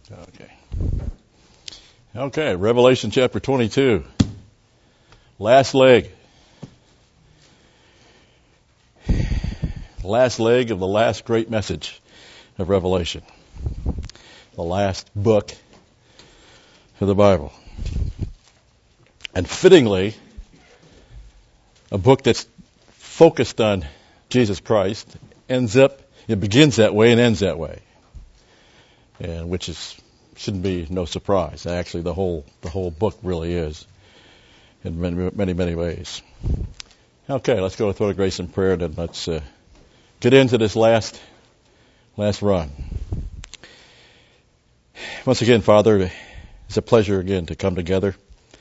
Okay, Revelation chapter 22. Last leg. Last leg of the last great message of Revelation. The last book of the Bible. And fittingly, a book that's focused on Jesus Christ it begins that way and ends that way. And which shouldn't be no surprise. Actually, the whole book really is in many ways. Okay, let's go to throne of grace and prayer, and let's get into this last run. Once again, Father, it's a pleasure again to come together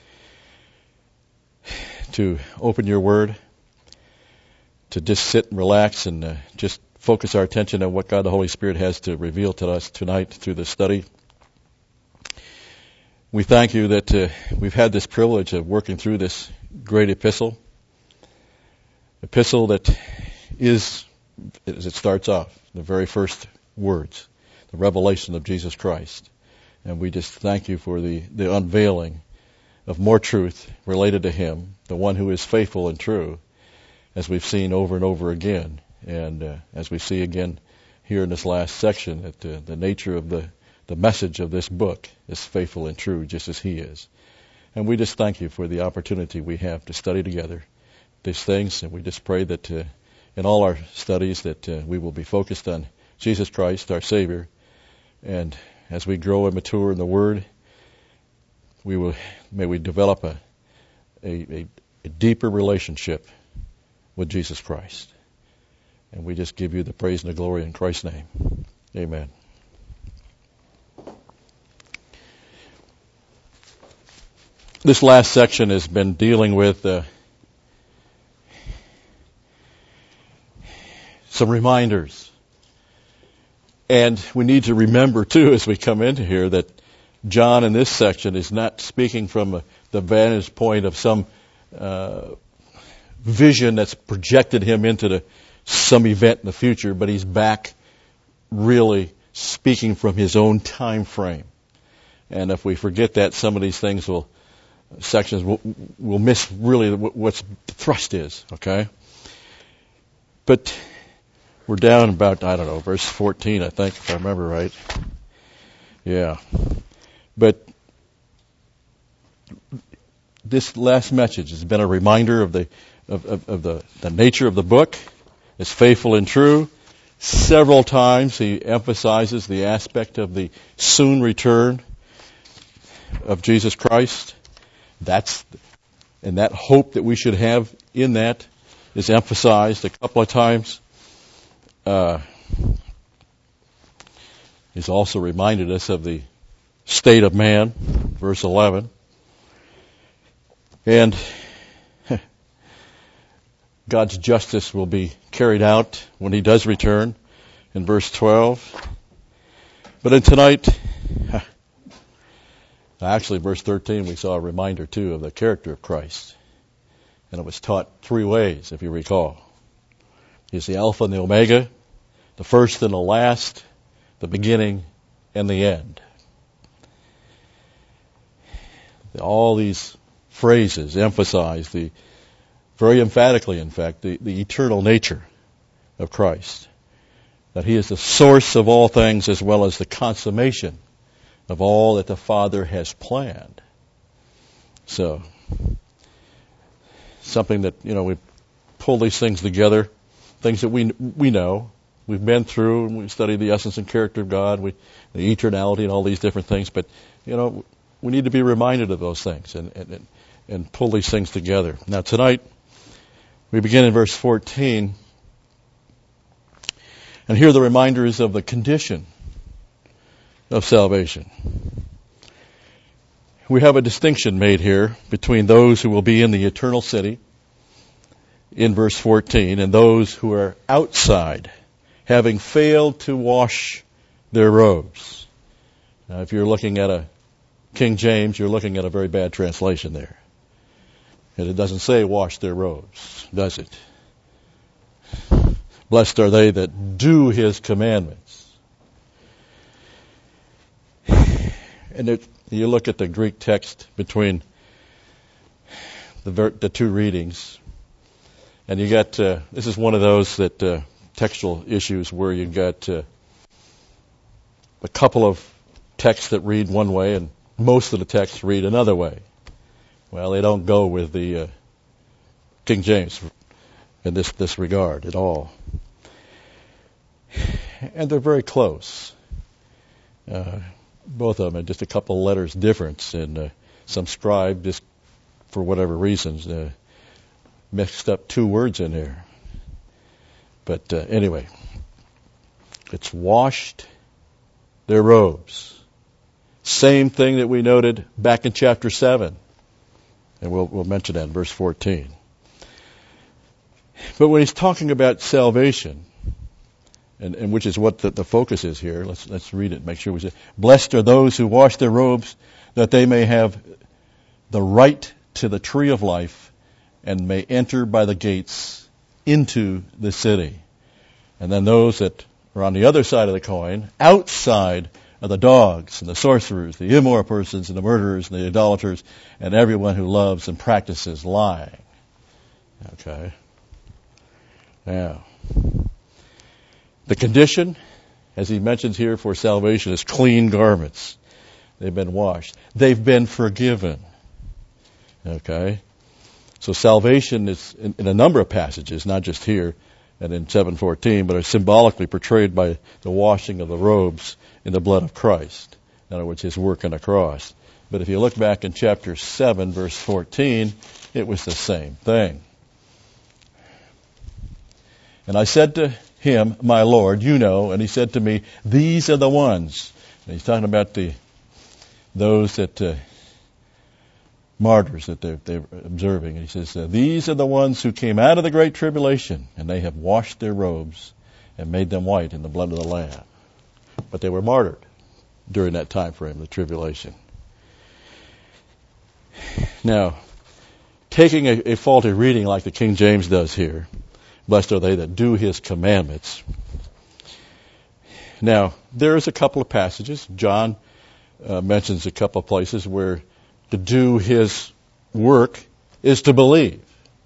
to open your word, to just sit and relax and just focus our attention on what God the Holy Spirit has to reveal to us tonight through this study. We thank you that we've had this privilege of working through this great epistle that is, as it starts off, the very first words, the revelation of Jesus Christ. And we just thank you for the unveiling of more truth related to Him, the one who is faithful and true, as we've seen over and over again. And as we see again here in this last section, that the nature of the message of this book is faithful and true, just as He is. And we just thank you for the opportunity we have to study together these things. And we just pray that in all our studies that we will be focused on Jesus Christ, our Savior. And as we grow and mature in the Word, may we develop a deeper relationship with Jesus Christ. And we just give you the praise and the glory in Christ's name. Amen. This last section has been dealing with some reminders. And we need to remember, too, as we come into here, that John in this section is not speaking from the vantage point of some vision that's projected him into some event in the future, but he's back really speaking from his own time frame. And if we forget that, some of these things will miss really what the thrust is, okay? But we're down about, verse 14, I think, if I remember right. Yeah. But this last message has been a reminder of the nature of the book. It's faithful and true. Several times he emphasizes the aspect of the soon return of Jesus Christ. And that hope that we should have in that is emphasized a couple of times. He's also reminded us of the state of man, verse 11. And God's justice will be carried out when He does return in verse 12. But in tonight, actually verse 13, we saw a reminder too of the character of Christ. And it was taught three ways, if you recall. He's the Alpha and the Omega, the first and the last, the beginning and the end. All these phrases emphasize very emphatically, in fact, the eternal nature of Christ. That He is the source of all things as well as the consummation of all that the Father has planned. So, something that, we pull these things together, things that we know, we've been through, and we study the essence and character of God, the eternality and all these different things, but, we need to be reminded of those things and pull these things together. Now tonight, we begin in verse 14, and here the reminders of the condition of salvation. We have a distinction made here between those who will be in the eternal city, in verse 14, and those who are outside, having failed to wash their robes. Now, if you're looking at a King James, you're looking at a very bad translation there. And it doesn't say wash their robes, does it? Blessed are they that do His commandments. And you look at the Greek text between the two readings, and you got this is one of those that textual issues where you got a couple of texts that read one way and most of the texts read another way. Well, they don't go with the King James in this regard at all, and they're very close. Both of them are just a couple of letters difference, and some scribe just for whatever reasons mixed up two words in there. But anyway, it's washed their robes. Same thing that we noted back in chapter 7. And we'll mention that in verse 14. But when he's talking about salvation, and which is what the focus is here, let's read it, make sure we say, blessed are those who wash their robes, that they may have the right to the tree of life, and may enter by the gates into the city. And then those that are on the other side of the coin, outside of the dogs and the sorcerers, the immoral persons and the murderers and the idolaters, and everyone who loves and practices lying. Okay. Now, the condition, as he mentions here for salvation, is clean garments. They've been washed. They've been forgiven. Okay? So salvation is in a number of passages, not just here and in 7:14, but are symbolically portrayed by the washing of the robes in the blood of Christ. In other words, his work on the cross. But if you look back in chapter 7, verse 14, it was the same thing. And I said to him, my Lord, you know, and he said to me, these are the ones. And he's talking about those that martyrs that they're observing. And he says, these are the ones who came out of the great tribulation, and they have washed their robes and made them white in the blood of the Lamb. But they were martyred during that time frame, the tribulation. Now, taking a faulty reading like the King James does here, blessed are they that do his commandments. Now, there's a couple of passages. John mentions a couple of places where to do his work is to believe.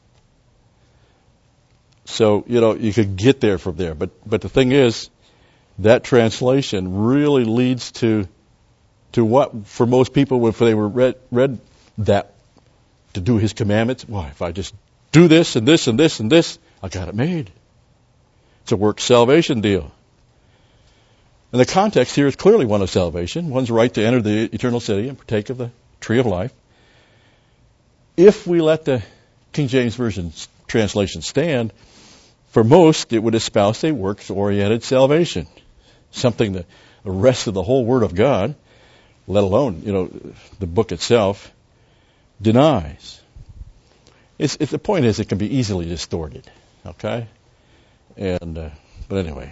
So, you could get there from there. But the thing is, that translation really leads to what, for most people, if they were read that, to do his commandments, why, if I just do this and this and this and this, I got it made. It's a work salvation deal. And the context here is clearly one of salvation. One's right to enter the eternal city and partake of the tree of life. If we let the King James Version translation stand, for most it would espouse a works-oriented salvation, something that the rest of the whole Word of God, let alone the book itself, denies. The point is, it can be easily distorted. Okay, but anyway,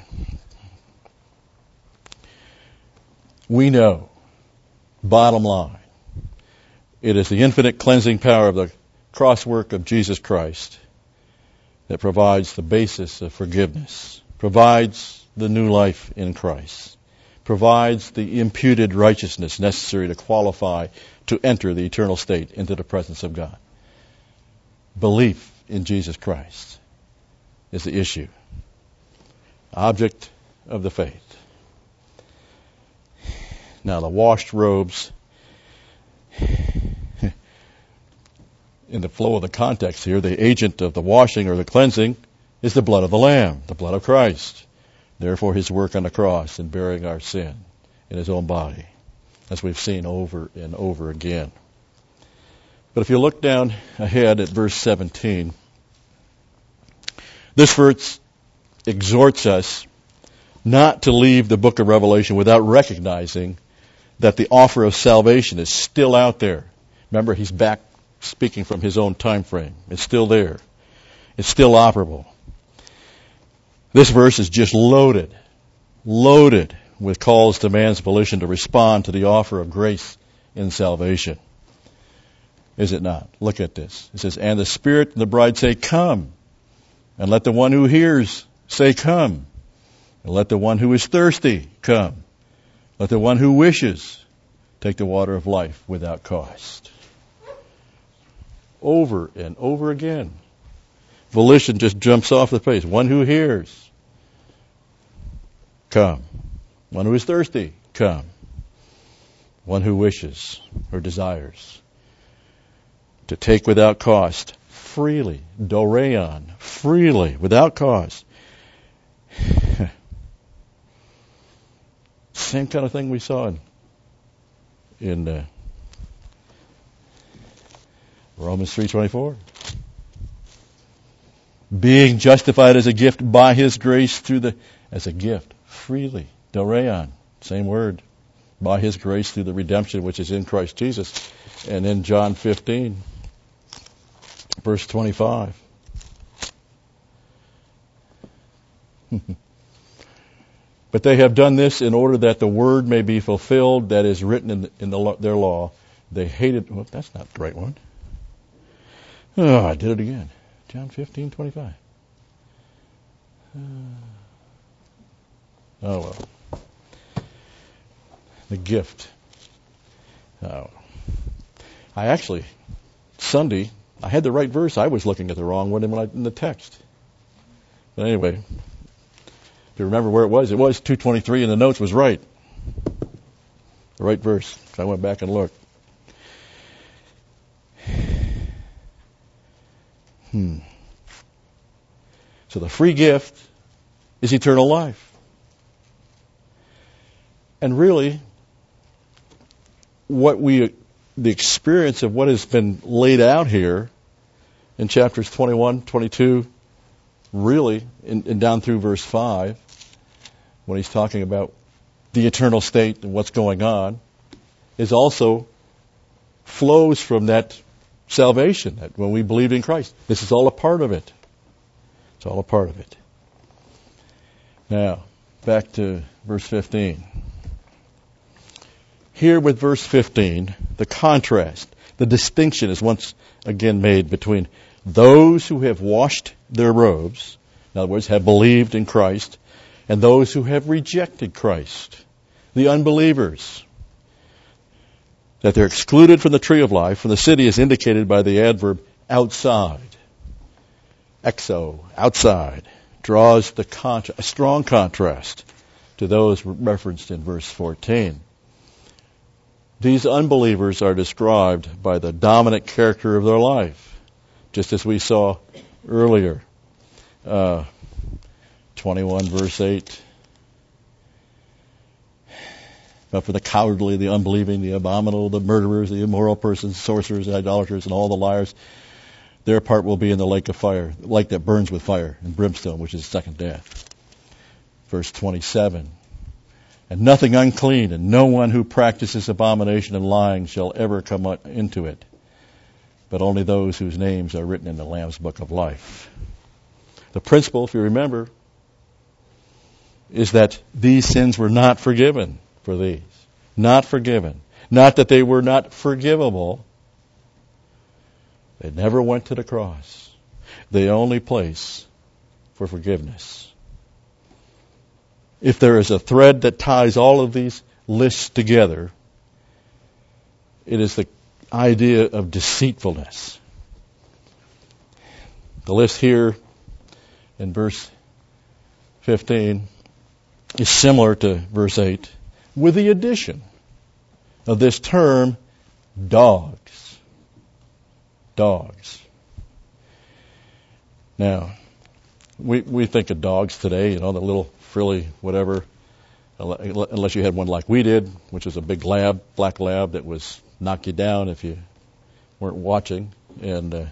we know. Bottom line, it is the infinite cleansing power of the cross work of Jesus Christ that provides the basis of forgiveness, provides the new life in Christ, provides the imputed righteousness necessary to qualify to enter the eternal state into the presence of God. Belief in Jesus Christ is the issue, object of the faith. Now, the washed robes, in the flow of the context here, the agent of the washing or the cleansing is the blood of the Lamb, the blood of Christ. Therefore, his work on the cross in bearing our sin in his own body, as we've seen over and over again. But if you look down ahead at verse 17, this verse exhorts us not to leave the book of Revelation without recognizing that the offer of salvation is still out there. Remember, he's back speaking from his own time frame. It's still there. It's still operable. This verse is just loaded with calls to man's volition to respond to the offer of grace in salvation. Is it not? Look at this. It says, and the Spirit and the bride say, come. And let the one who hears say, come. And let the one who is thirsty come. Let the one who wishes take the water of life without cost. Over and over again. Volition just jumps off the page. One who hears, come. One who is thirsty, come. One who wishes or desires to take without cost, freely, doreon, freely, without cost. Same kind of thing we saw in Romans 3:24. Being justified as a gift by His grace as a gift, freely, doreon, same word, by His grace through the redemption which is in Christ Jesus. And in John 15, verse 25. But they have done this in order that the word may be fulfilled that is written in their law. They hated. Well, that's not the right one. Oh, I did it again. John 15:25. Oh well. The gift. Oh. Sunday, I had the right verse. I was looking at the wrong one in the text. But anyway, if you remember where it was 2:23, and the notes was right. The right verse. So I went back and looked. So the free gift is eternal life. And really, the experience of what has been laid out here in chapters 21, 22, really, and down through verse 5, when he's talking about the eternal state and what's going on, is also flows from that salvation, that when we believed in Christ. This is all a part of it. It's all a part of it. Now, back to verse 15. Here with verse 15, the contrast, the distinction is once again made between those who have washed their robes, in other words, have believed in Christ, and those who have rejected Christ, the unbelievers. That they're excluded from the tree of life, from the city, is indicated by the adverb outside. Exo, outside, draws a strong contrast to those referenced in verse 14. These unbelievers are described by the dominant character of their life, just as we saw earlier. 21 verse 8. But for the cowardly, the unbelieving, the abominable, the murderers, the immoral persons, sorcerers, the idolaters, and all the liars, their part will be in the lake of fire, the lake that burns with fire and brimstone, which is second death. Verse 27. And nothing unclean, and no one who practices abomination and lying shall ever come into it, but only those whose names are written in the Lamb's book of life. The principle, if you remember, is that these sins were not forgiven for these. Not forgiven. Not that they were not forgivable. They never went to the cross. The only place for forgiveness. If there is a thread that ties all of these lists together, it is the idea of deceitfulness. The list here in verse 15 is similar to verse 8, with the addition of this term, dogs. Dogs. Now, we think of dogs today, the little frilly whatever, unless you had one like we did, which was a big lab, black lab that was knock you down if you weren't watching. And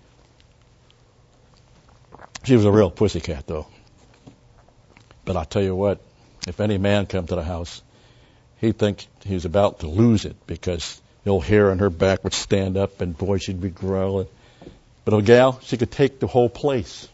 she was a real pussycat, though. But I'll tell you what, if any man come to the house, he'd think he was about to lose it because the old hair on her back would stand up and boy, she'd be growling. But a gal, she could take the whole place.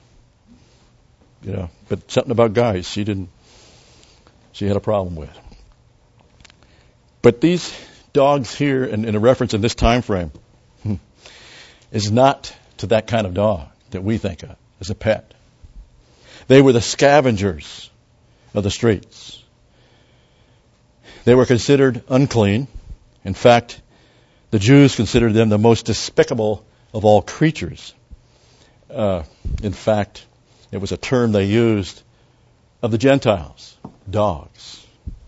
But something about guys she had a problem with. But these dogs here, and in a reference in this time frame, is not to that kind of dog that we think of as a pet. They were the scavengers of the streets. They were considered unclean, In fact, the Jews considered them the most despicable of all creatures. In fact, it was a term they used of the Gentiles, dogs.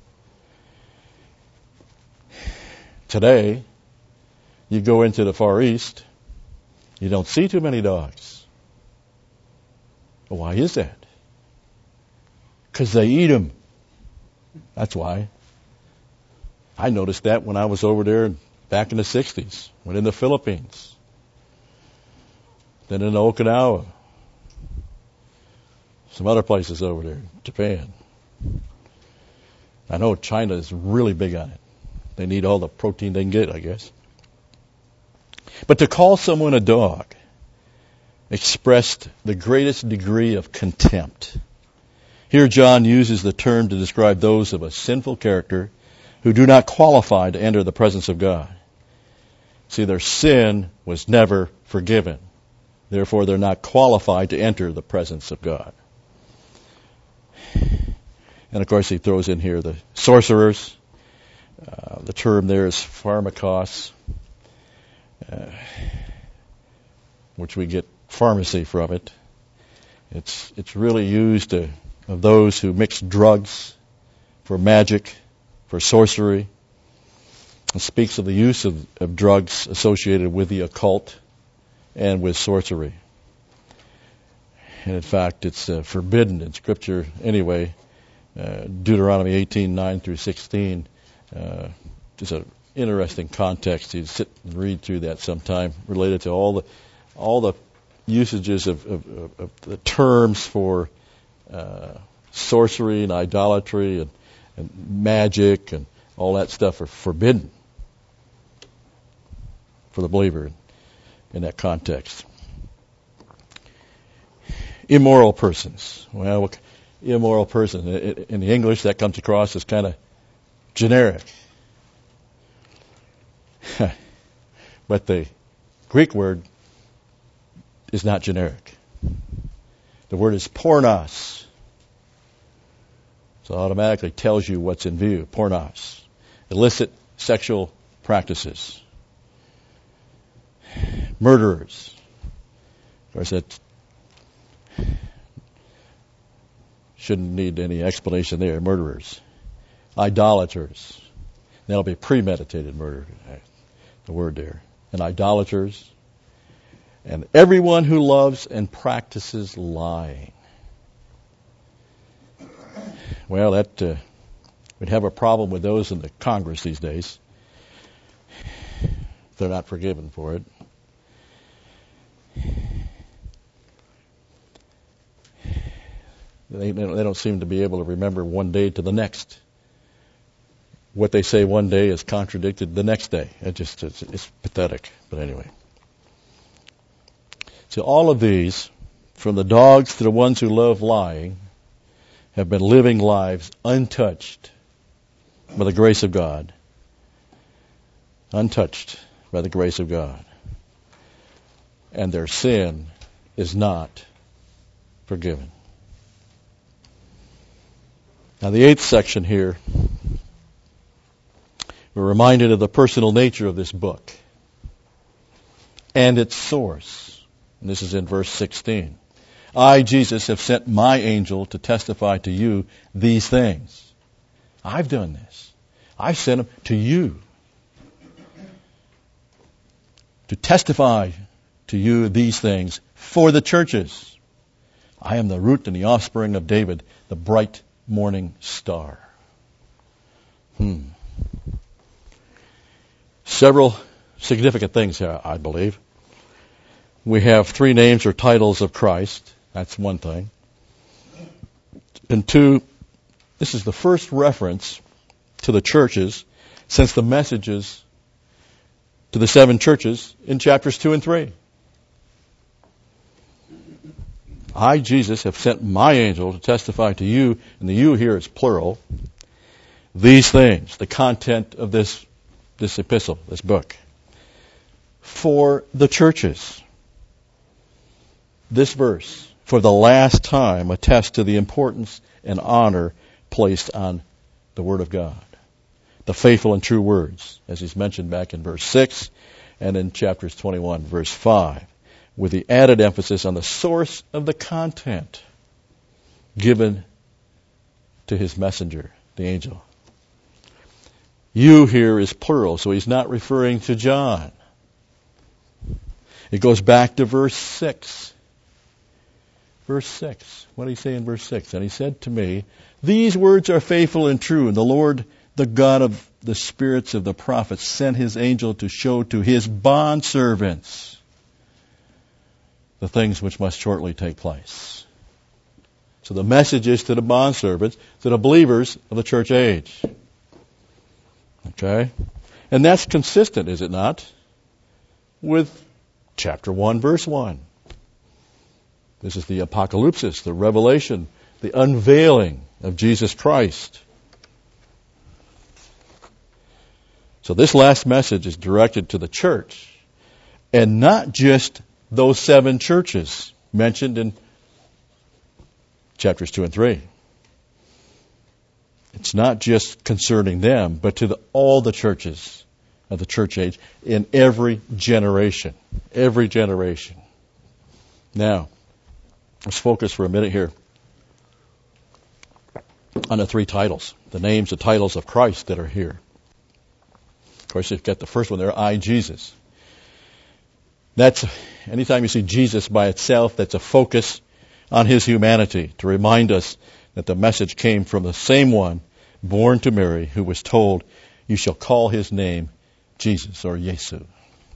Today, you go into the Far East, you don't see too many dogs. Well, why is that? Because they eat them. That's why. I noticed that when I was over there back in the 60s, went in the Philippines, then in Okinawa, some other places over there, Japan. I know China is really big on it. They need all the protein they can get, I guess. But to call someone a dog expressed the greatest degree of contempt. Here John uses the term to describe those of a sinful character who do not qualify to enter the presence of God. See, their sin was never forgiven. Therefore, they're not qualified to enter the presence of God. And of course, he throws in here the sorcerers. The term there is pharmakos, which we get pharmacy from it. It's really used of those who mix drugs for magic, for sorcery. It speaks of the use of drugs associated with the occult and with sorcery. And in fact, it's forbidden in Scripture anyway. Deuteronomy 18:9 through 16. Just an interesting context. You sit and read through that sometime, related to all the usages of the terms for sorcery and idolatry and magic and all that stuff are forbidden for the believer in that context. Immoral persons. Well, immoral person. In the English, that comes across as kind of generic. But the Greek word is not generic. The word is pornos. So it automatically tells you what's in view. Pornos. Illicit sexual practices. Murderers. Of course, that shouldn't need any explanation there. Murderers. Idolaters. That'll be premeditated murder. The word there. And idolaters. And everyone who loves and practices lying. Well, that we'd have a problem with those in the Congress these days. They're not forgiven for it. They don't seem to be able to remember one day to the next. What they say one day is contradicted the next day. It's pathetic. But anyway. So all of these, from the dogs to the ones who love lying, have been living lives untouched by the grace of God. Untouched by the grace of God. And their sin is not forgiven. Now the 8th section here, we're reminded of the personal nature of this book and its source. And this is in verse 16. I, Jesus, have sent my angel to testify to you these things. I've done this. I've sent him to you to testify to you these things for the churches. I am the root and the offspring of David, the bright morning star. Several significant things here, I believe. We have 3 names or titles of Christ. That's one thing. And 2, this is the first reference to the churches since the messages to the 7 churches in chapters 2 and 3. I, Jesus, have sent my angel to testify to you, and the you here is plural, these things, the content of this epistle, this book, for the churches. This verse, for the last time, attests to the importance and honor placed on the Word of God. the faithful and true words, as he's mentioned back in verse 6 and in chapters 21, verse 5, with the added emphasis on the source of the content given to his messenger, the angel. You here is plural, so he's not referring to John. It goes back to verse 6. Verse 6. What did he say in verse 6? And he said to me, these words are faithful and true, and the Lord, the God of the spirits of the prophets, sent his angel to show to his bondservants the things which must shortly take place. So the message is to the bondservants, to the believers of the church age. Okay? And that's consistent, is it not, with chapter 1, verse 1. This is the apocalypsis, the revelation, the unveiling of Jesus Christ. So this last message is directed to the church, and not just those 7 churches mentioned in chapters 2 and 3. It's not just concerning them, but to all the churches of the church age in every generation. Every generation. Now, let's focus for a minute here on the 3 titles, the names, the titles of Christ that are here. Of course, you've got the first one there, I, Jesus. That's, anytime you see Jesus by itself, that's a focus on his humanity, to remind us that the message came from the same one born to Mary, who was told, you shall call his name Jesus, or Yesu.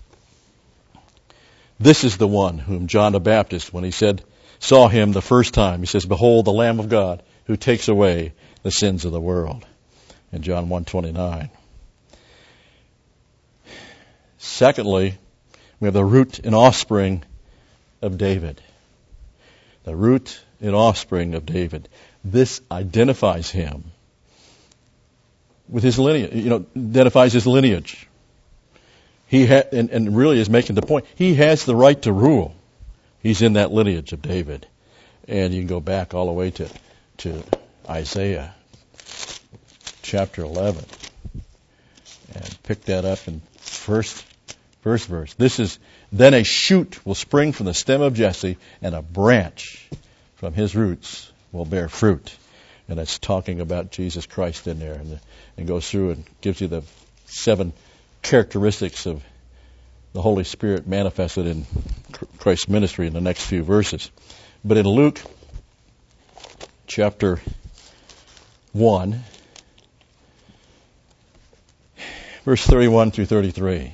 This is the one whom John the Baptist, when he saw him the first time, he says, behold, the Lamb of God who takes away the sins of the world. In John 1:29. Secondly, we have the root and offspring of David. The root and offspring of David. This identifies him with his lineage, identifies his lineage. He and really is making the point, he has the right to rule. He's in that lineage of David. And you can go back all the way to Isaiah chapter 11 and pick that up in first verse. This is, then a shoot will spring from the stem of Jesse, and a branch from his roots will bear fruit. And it's talking about Jesus Christ in there, and goes through and gives you the 7 characteristics of the Holy Spirit manifested in Christ's ministry in the next few verses. But in Luke chapter 1, verse 31 through 33.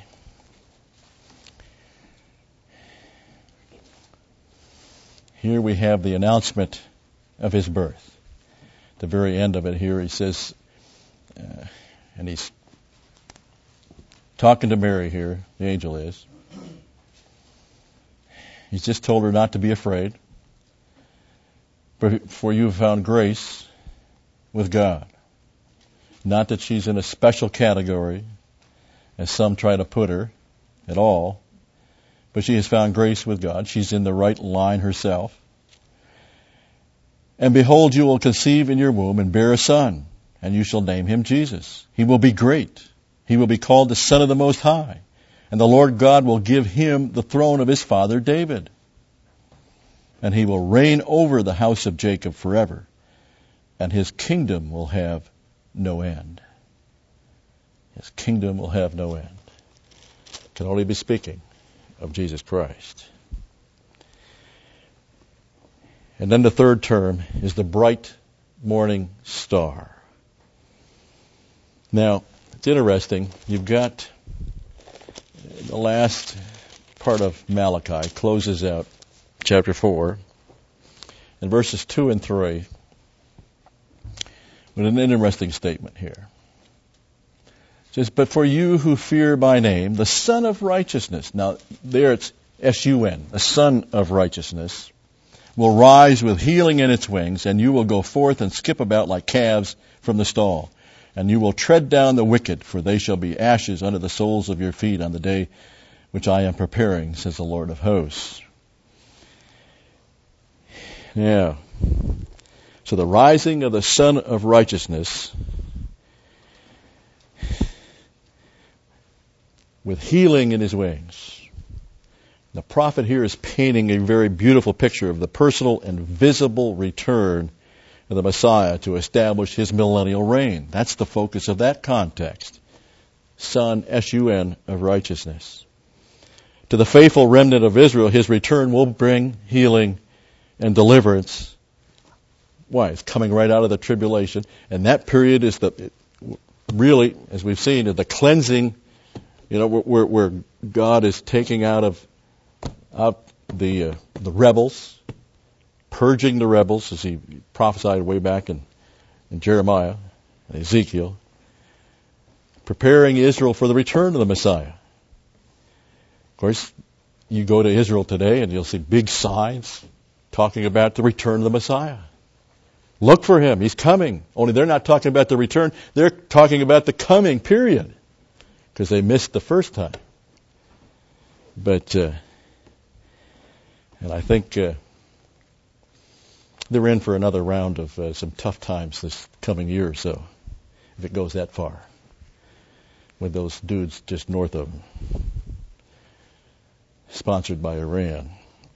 Here we have the announcement of his birth. At the very end of it here, he says, and he's talking to Mary here, the angel is. He's just told her not to be afraid, for you have found grace with God. Not that she's in a special category, as some try to put her at all, but she has found grace with God. She's in the right line herself. And behold, you will conceive in your womb and bear a son, and you shall name him Jesus. He will be great. He will be called the Son of the Most High. And the Lord God will give him the throne of his father David. And he will reign over the house of Jacob forever. And his kingdom will have no end. His kingdom will have no end. Can only be speaking of Jesus Christ. And then the third term is the bright morning star. Now, it's interesting. You've got the last part of Malachi closes out chapter 4 and verses 2 and 3 with an interesting statement here. It says, but for you who fear my name, the Son of Righteousness. Now, there it's S-U-N, the Son of Righteousness, will rise with healing in its wings, and you will go forth and skip about like calves from the stall. And you will tread down the wicked, for they shall be ashes under the soles of your feet on the day which I am preparing, says the Lord of hosts. Yeah. So the rising of the Son of Righteousness with healing in his wings. The prophet here is painting a very beautiful picture of the personal and visible return of the Messiah to establish his millennial reign. That's the focus of that context. Son, S-U-N, of righteousness. To the faithful remnant of Israel, his return will bring healing and deliverance. Why? It's coming right out of the tribulation. And that period is really, as we've seen, the cleansing, where God is taking out the rebels, purging the rebels, as he prophesied way back in Jeremiah and Ezekiel, preparing Israel for the return of the Messiah. Of course, you go to Israel today and you'll see big signs talking about the return of the Messiah. Look for him. He's coming. Only they're not talking about the return. They're talking about the coming, period. Because they missed the first time. But, and I think they're in for another round of some tough times this coming year or so, if it goes that far, with those dudes just north of them, sponsored by Iran.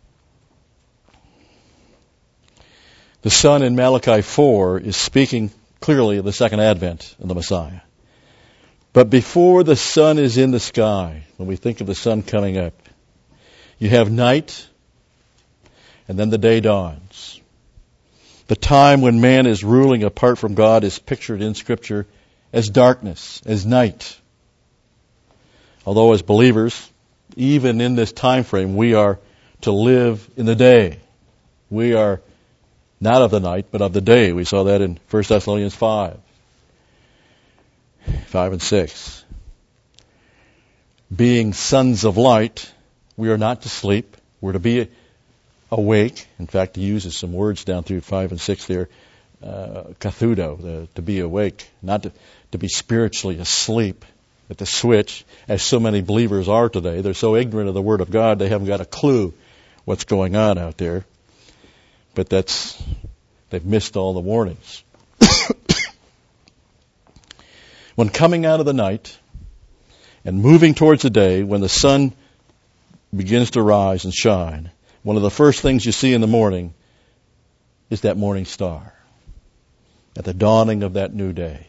The Son in Malachi 4 is speaking clearly of the second advent of the Messiah. But before the sun is in the sky, when we think of the sun coming up, you have night, and then the day dawns. The time when man is ruling apart from God is pictured in Scripture as darkness, as night. Although as believers, even in this time frame, we are to live in the day. We are not of the night, but of the day. We saw that in 1 Thessalonians 5 and 6. Being sons of light, we are not to sleep. We're to be awake. In fact, he uses some words down through 5 and 6 there. Kathudo, to be awake, not to be spiritually asleep at the switch, as so many believers are today. They're so ignorant of the Word of God, they haven't got a clue what's going on out there. But they've missed all the warnings. When coming out of the night and moving towards the day, when the sun begins to rise and shine, one of the first things you see in the morning is that morning star at the dawning of that new day.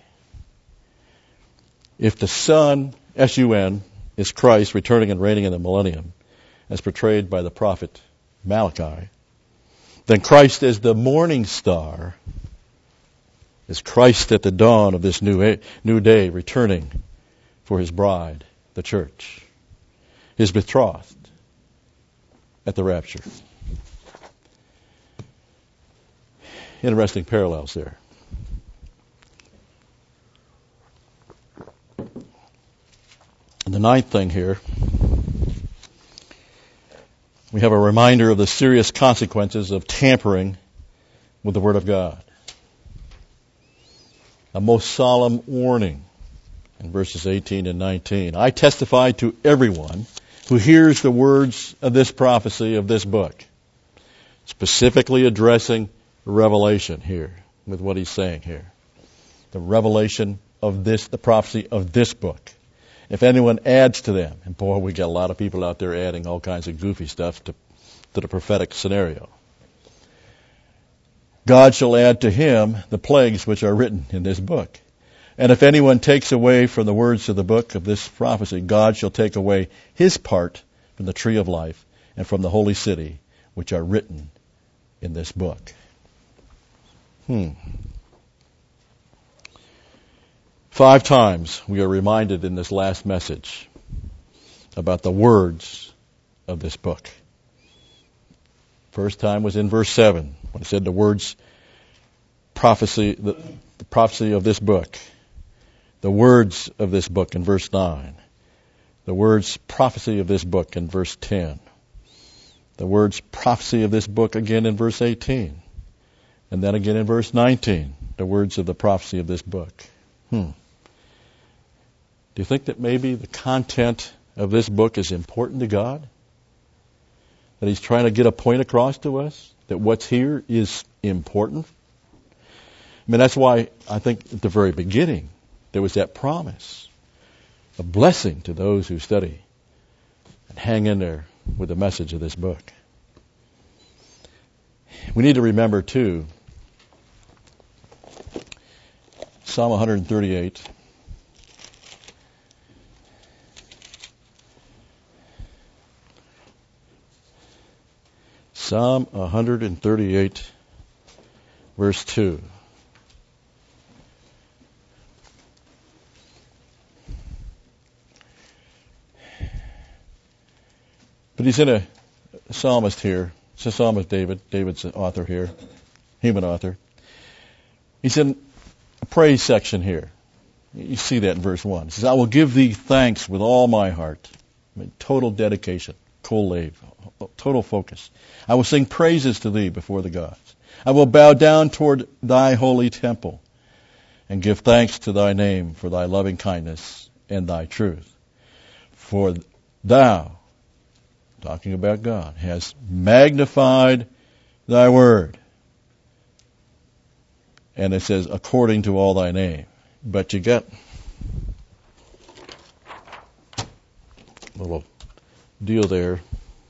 If the sun, S-U-N, is Christ returning and reigning in the millennium, as portrayed by the prophet Malachi, then Christ as the morning star is Christ at the dawn of this new day, returning for his bride, the church, his betrothed at the rapture. Interesting parallels there. And the ninth thing here, we have a reminder of the serious consequences of tampering with the Word of God. A most solemn warning in verses 18 and 19. I testify to everyone who hears the words of this prophecy of this book, specifically addressing Revelation here with what he's saying here. The revelation of this, the prophecy of this book. If anyone adds to them, and boy, we got a lot of people out there adding all kinds of goofy stuff to the prophetic scenario. God shall add to him the plagues which are written in this book. And if anyone takes away from the words of the book of this prophecy, God shall take away his part from the tree of life and from the holy city, which are written in this book. 5 times we are reminded in this last message about the words of this book. First time was in verse 7 when it said the words prophecy, the prophecy of this book. The words of this book in verse 9. The words prophecy of this book in verse 10. The words prophecy of this book again in verse 18. And then again in verse 19, the words of the prophecy of this book. Do you think that maybe the content of this book is important to God? That he's trying to get a point across to us? That what's here is important? I mean, that's why I think at the very beginning there was that promise a blessing to those who study and hang in there with the message of this book. We need to remember, too, Psalm 138. Psalm 138, verse 2. But he's in a psalmist here. It's a psalmist David. David's an author here, human author. He's in a praise section here. You see that in verse 1. He says, I will give thee thanks with all my heart. I mean, total dedication, kolev, total focus. I will sing praises to thee before the gods. I will bow down toward thy holy temple and give thanks to thy name for thy loving kindness and thy truth. For thou, talking about God, has magnified thy word. And it says, according to all thy name. But you got a little deal there.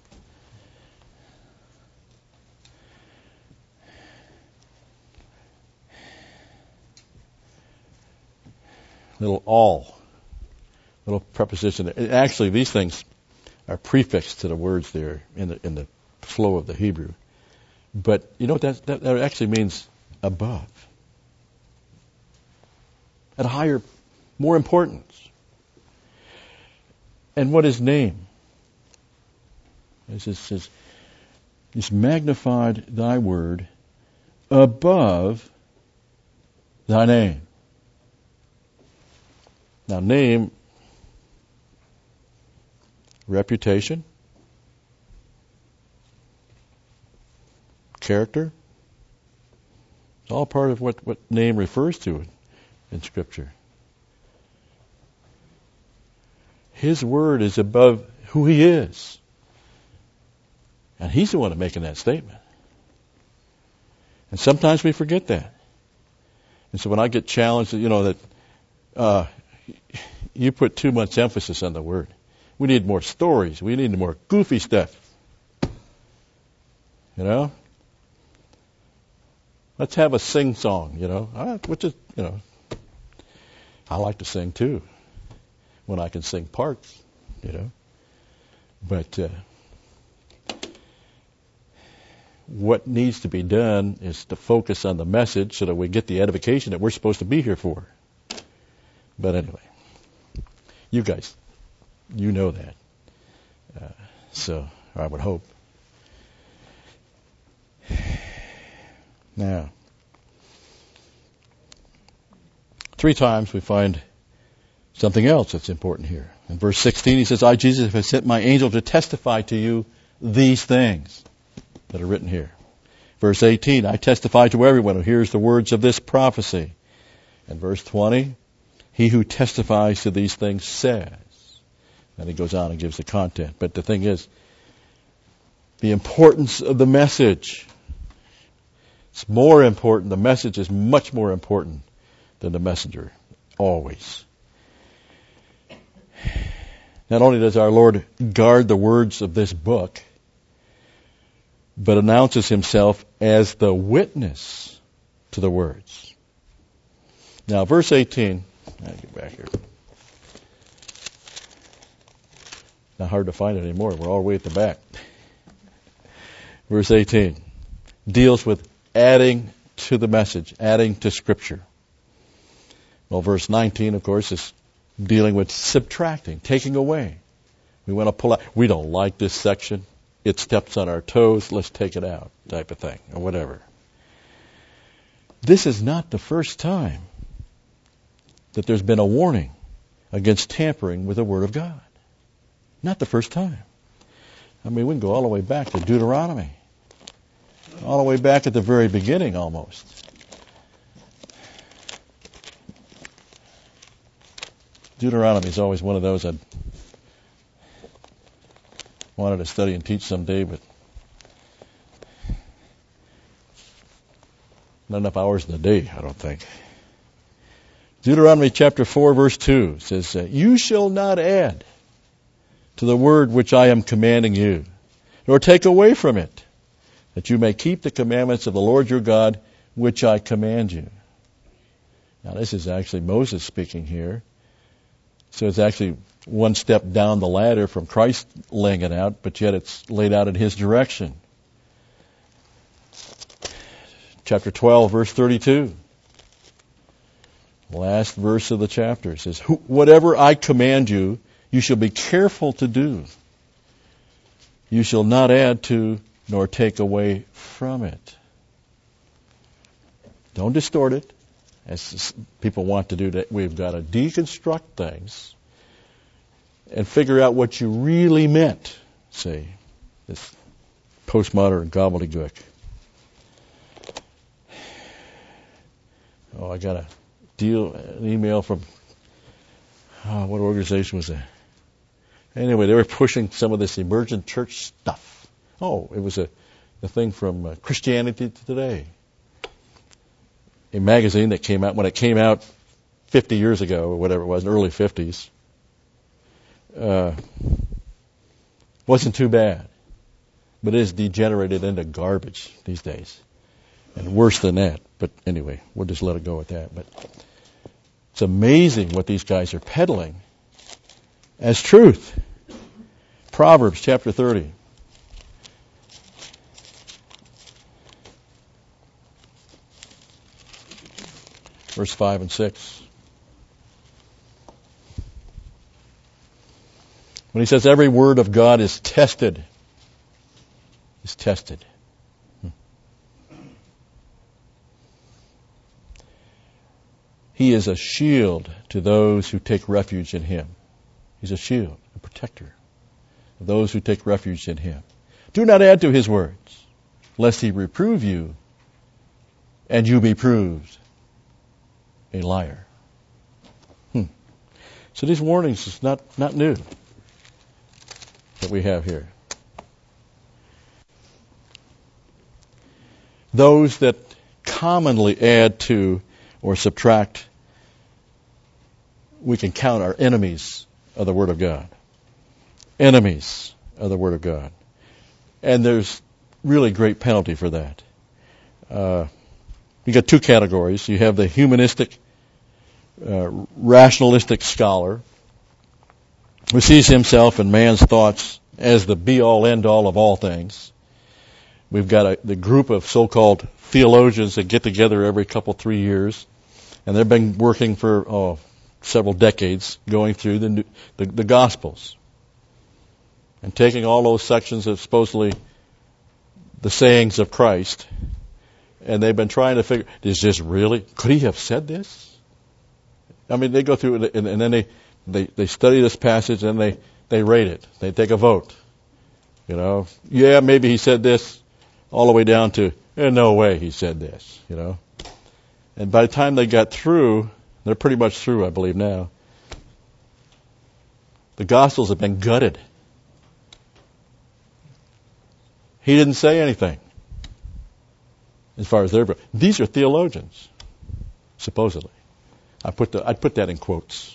Little preposition. Actually, these things are prefixed to the words there in the flow of the Hebrew. But you know what that actually means? Above. At a higher, more importance. And what is name? It says, it's magnified thy word above thy name. Now, name, reputation, character, it's all part of what name refers to in Scripture. His word is above who he is. And he's the one making that statement. And sometimes we forget that. And so when I get challenged, that you put too much emphasis on the word. We need more stories. We need more goofy stuff. Let's have a sing song, which is, I like to sing too, when I can sing parts, But what needs to be done is to focus on the message so that we get the edification that we're supposed to be here for. But anyway, you guys, you know that. So I would hope. Now, 3 times we find something else that's important here. In verse 16, he says, I, Jesus, have sent my angel to testify to you these things that are written here. Verse 18, I testify to everyone who hears the words of this prophecy. And verse 20, he who testifies to these things says. And he goes on and gives the content. But the thing is, the importance of the message. It's more important. The message is much more important than the messenger. Always. Not only does our Lord guard the words of this book, but announces himself as the witness to the words. Now, verse 18. I'll get back here. Not hard to find it anymore. We're all the way at the back. Verse 18 deals with adding to the message, adding to Scripture. Well, verse 19, of course, is dealing with subtracting, taking away. We want to pull out. We don't like this section. It steps on our toes. Let's take it out, type of thing, or whatever. This is not the first time that there's been a warning against tampering with the Word of God. Not the first time. I mean, we can go all the way back to Deuteronomy. All the way back at the very beginning, almost. Deuteronomy is always one of those I wanted to study and teach someday, but not enough hours in the day, I don't think. Deuteronomy chapter 4, verse 2 says, "You shall not add to the word which I am commanding you, nor take away from it, that you may keep the commandments of the Lord your God, which I command you." Now, this is actually Moses speaking here. So it's actually one step down the ladder from Christ laying it out, but yet it's laid out in his direction. Chapter 12, verse 32. Last verse of the chapter says, "Whatever I command you, you shall be careful to do. You shall not add to nor take away from it." Don't distort it, as people want to do. That we've got to deconstruct things and figure out what you really meant. See, this postmodern gobbledygook. Oh, I got an email from what organization was that? Anyway, they were pushing some of this emergent church stuff. Oh, it was a thing from Christianity Today, a magazine that came out when it came out 50 years ago or whatever it was, in the early 50s. Wasn't too bad, but it is degenerated into garbage these days, and worse than that. But anyway, we'll just let it go with that. But it's amazing what these guys are peddling as truth. Proverbs chapter 30. Verse 5 and 6. When he says every word of God is tested. Is tested. He is a shield to those who take refuge in him. He's a shield, a protector of those who take refuge in him. Do not add to his words, lest he reprove you, and you be proved a liar. So these warnings is not new that we have here. Those that commonly add to or subtract, we can count our enemies of the Word of God. Enemies of the Word of God. And there's really great penalty for that. You got two categories. You have the humanistic, rationalistic scholar who sees himself and man's thoughts as the be-all, end-all of all things. We've got the group of so-called theologians that get together every 3 years, and they've been working for several decades going through the Gospels and taking all those sections of supposedly the sayings of Christ, and they've been trying to figure, is this really, could he have said this? I mean, they go through it, and then they study this passage, and they rate it. They take a vote. Yeah, maybe he said this, all the way down to, no way he said this, And by the time they got through, they're pretty much through, I believe now, the Gospels have been gutted. He didn't say anything as far as these are theologians, supposedly. I'd put that in quotes.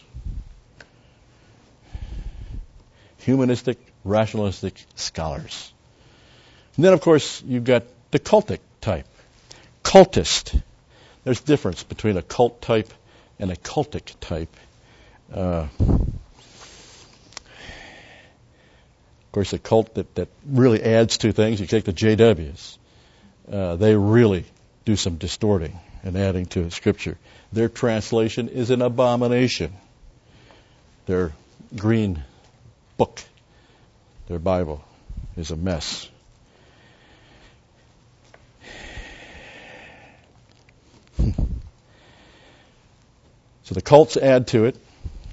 Humanistic, rationalistic scholars. And then, of course, you've got the cultic type. Cultist. There's a difference between a cult type and a cultic type. Of course, a cult that really adds to things, you take the JWs. They really do some distorting and adding to Scripture. Their translation is an abomination. Their green book, their Bible, is a mess. So the cults add to it.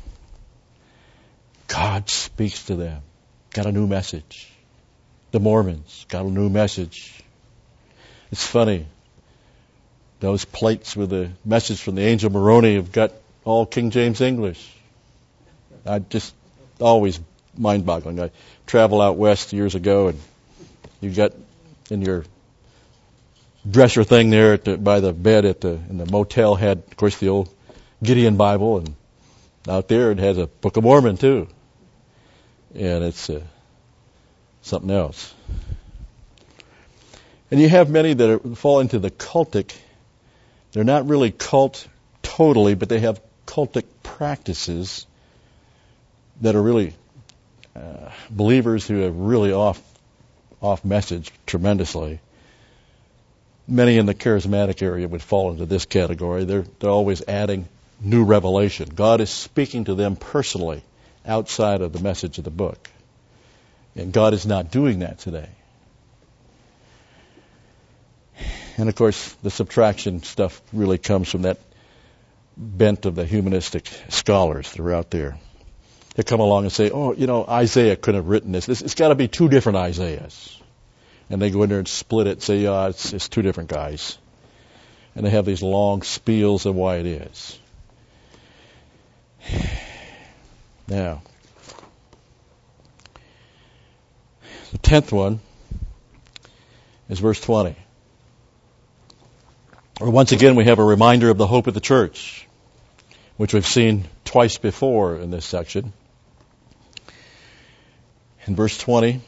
God speaks to them. Got a new message. The Mormons got a new message. It's funny. Those plates with the message from the angel Moroni have got all King James English. I just always mind-boggling. I traveled out west years ago, and you got in your dresser thing there by the bed in the motel had, of course, the old Gideon Bible, and out there it has a Book of Mormon too. And it's something else. And you have many that fall into the cultic. They're not really cult totally, but they have cultic practices that are really believers who are really off message tremendously. Many in the charismatic area would fall into this category. They're always adding new revelation. God is speaking to them personally outside of the message of the book. And God is not doing that today. And of course, the subtraction stuff really comes from that bent of the humanistic scholars that are out there. They come along and say, oh, Isaiah couldn't have written this. It's got to be two different Isaiahs. And they go in there and split it and say, yeah, it's two different guys. And they have these long spiels of why it is. Now, the 10th one is verse 20. Or once again, we have a reminder of the hope of the church, which we've seen twice before in this section. In verse 20,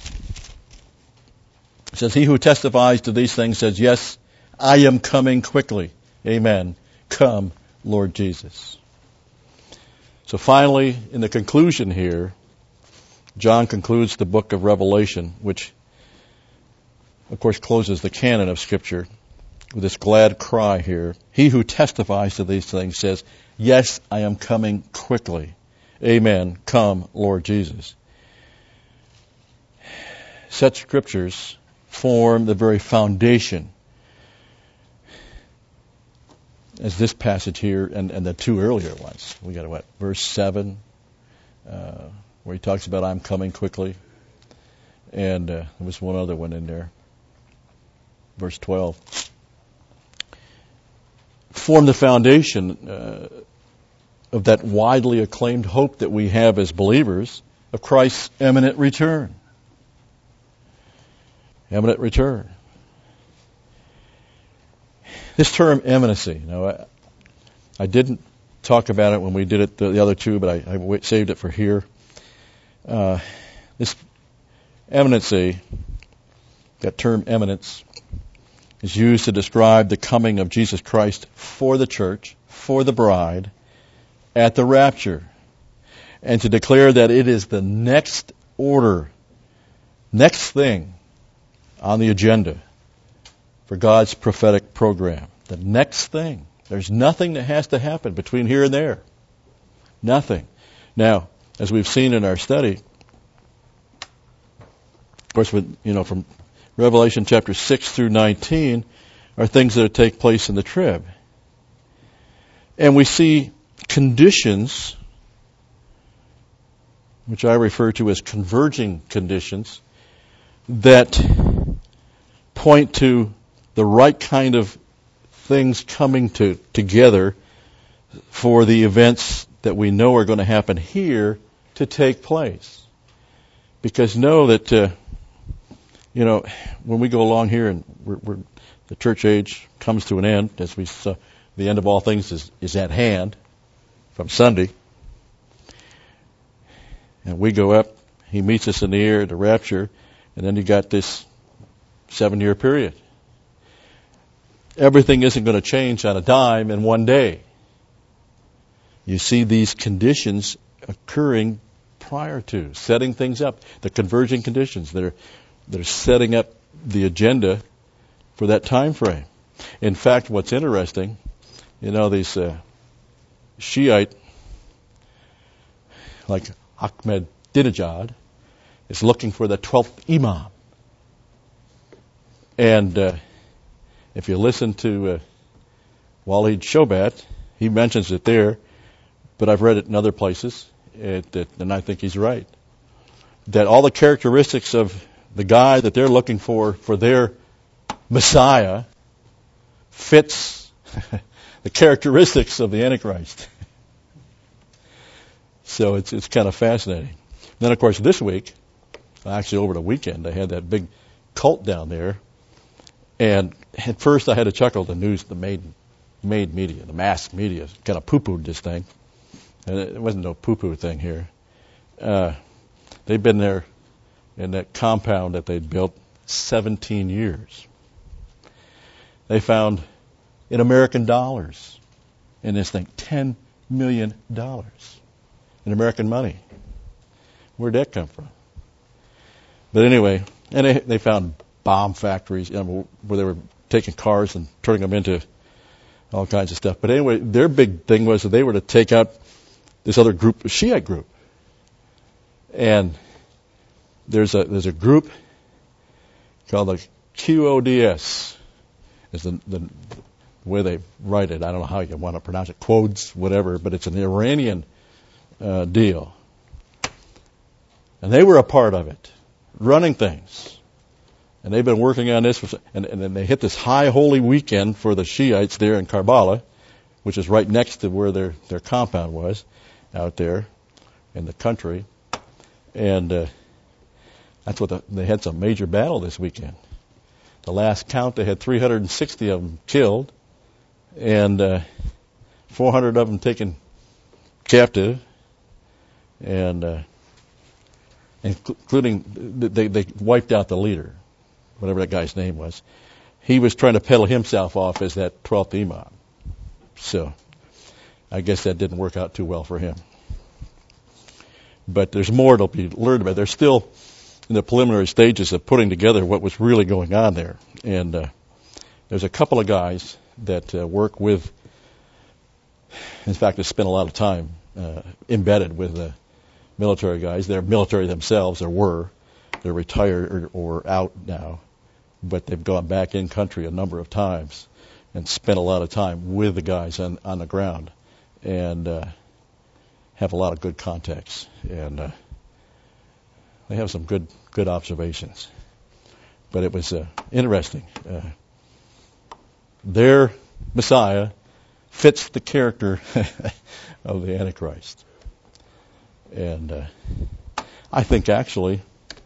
it says, he who testifies to these things says, yes, I am coming quickly. Amen. Come, Lord Jesus. So finally, in the conclusion here, John concludes the book of Revelation, which, of course, closes the canon of Scripture with this glad cry here. He who testifies to these things says, yes, I am coming quickly. Amen. Come, Lord Jesus. Such scriptures form the very foundation, as this passage here and the two earlier ones. We got verse 7, where he talks about I'm coming quickly. And there was one other one in there. Verse 12. Form the foundation of that widely acclaimed hope that we have as believers of Christ's imminent return. Imminent return. This term imminency, I didn't talk about it when we did it the other two, but I saved it for here. This imminency, that term eminence, is used to describe the coming of Jesus Christ for the church, for the bride, at the rapture, and to declare that it is the next order, next thing on the agenda for God's prophetic program. The next thing. There's nothing that has to happen between here and there. Nothing. Now, as we've seen in our study, of course, from Revelation chapter 6 through 19 are things that take place in the trib. And we see conditions, which I refer to as converging conditions, that point to the right kind of things coming together for the events that we know are going to happen here to take place. Because know that, when we go along here and the church age comes to an end, as we saw, the end of all things is at hand from Sunday. And we go up, he meets us in the air at the rapture, and then you got this 7-year period. Everything isn't going to change on a dime in one day. You see these conditions occurring prior to, setting things up, the converging conditions that are setting up the agenda for that time frame. In fact, what's interesting, these Shiite, like Ahmadinejad, is looking for the 12th Imam. And if you listen to Walid Shobat, he mentions it there, but I've read it in other places, and I think he's right. That all the characteristics of the guy that they're looking for their Messiah fits the characteristics of the Antichrist. So it's kind of fascinating. Then, of course, this week, actually over the weekend, they had that big cult down there. And at first I had to chuckle at the news, the Maiden. made media, the mass media, kind of poo-pooed this thing. And it wasn't no poo-poo thing here. They've been there in that compound that they'd built 17 years. They found in American dollars in this thing, $10 million in American money. Where'd that come from? But anyway, and they found bomb factories, where they were taking cars and turning them into all kinds of stuff. But anyway, their big thing was that they were to take out this other group, a Shiite group. And there's a group called the QODS. Is the way they write it. I don't know how you want to pronounce it. Quotes, whatever. But it's an Iranian deal. And they were a part of it, running things. And they've been working on this. And then they hit this high holy weekend for the Shiites there in Karbala, which is right next to where their compound was, out there in the country. And that's what they had some major battle this weekend. The last count, they had 360 of them killed, and 400 of them taken captive, and including they wiped out the leader, whatever that guy's name was. He was trying to peddle himself off as that 12th imam. So I guess that didn't work out too well for him. But there's more to be learned about. They're still in the preliminary stages of putting together what was really going on there. And there's a couple of guys that work with, in fact, they spent a lot of time embedded with the military guys. They're military themselves, or were. They're retired or out now. But they've gone back in country a number of times and spent a lot of time with the guys on the ground. And have a lot of good contacts. And they have some good observations. But it was interesting. Their Messiah fits the character of the Antichrist. And I think actually,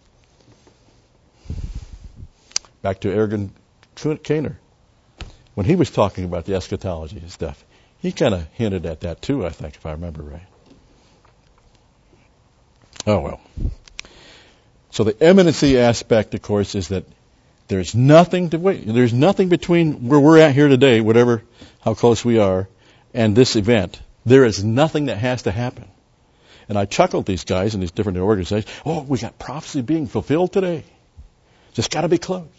back to Ergen Kehner, when he was talking about the eschatology and stuff, he kind of hinted at that too, I think, if I remember right. Oh, well. So the imminency aspect, of course, is that there's nothing to wait. There's nothing between where we're at here today, how close we are, and this event. There is nothing that has to happen. And I chuckled these guys in these different organizations. Oh, we got prophecy being fulfilled today. Just got to be close.